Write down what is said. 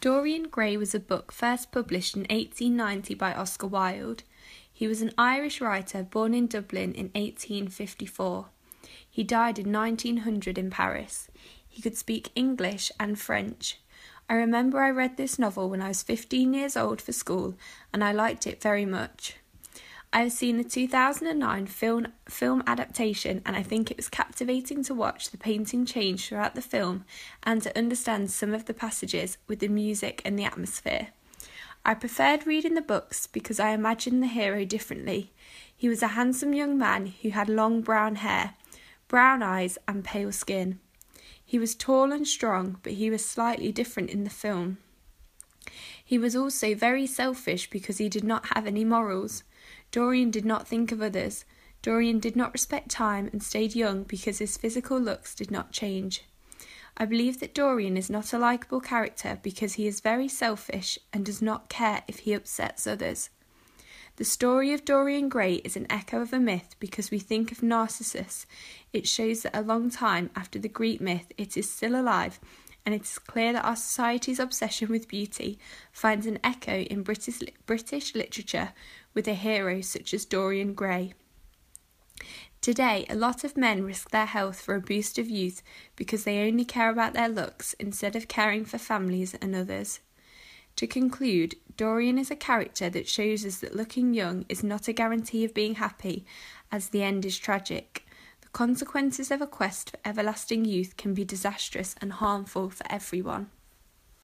Dorian Gray was a book first published in 1890 by Oscar Wilde. He was an Irish writer born in Dublin in 1854. He died in 1900 in Paris. He could speak English and French. I remember I read this novel when I was 15 years old for school, and I liked it very much. I have seen the 2009 film adaptation, and I think it was captivating to watch the painting change throughout the film and to understand some of the passages with the music and the atmosphere. I preferred reading the books because I imagined the hero differently. He was a handsome young man who had long brown hair, brown eyes and pale skin. He was tall and strong, but he was slightly different in the film. He was also very selfish because he did not have any morals. Dorian did not think of others. Dorian did not respect time and stayed young because his physical looks did not change. I believe that Dorian is not a likeable character because he is very selfish and does not care if he upsets others. The story of Dorian Gray is an echo of a myth because we think of Narcissus. It shows that a long time after the Greek myth it is still alive, and it is clear that our society's obsession with beauty finds an echo in British literature with a hero such as Dorian Gray. Today, a lot of men risk their health for a boost of youth because they only care about their looks instead of caring for families and others. To conclude, Dorian is a character that shows us that looking young is not a guarantee of being happy, as the end is tragic. The consequences of a quest for everlasting youth can be disastrous and harmful for everyone.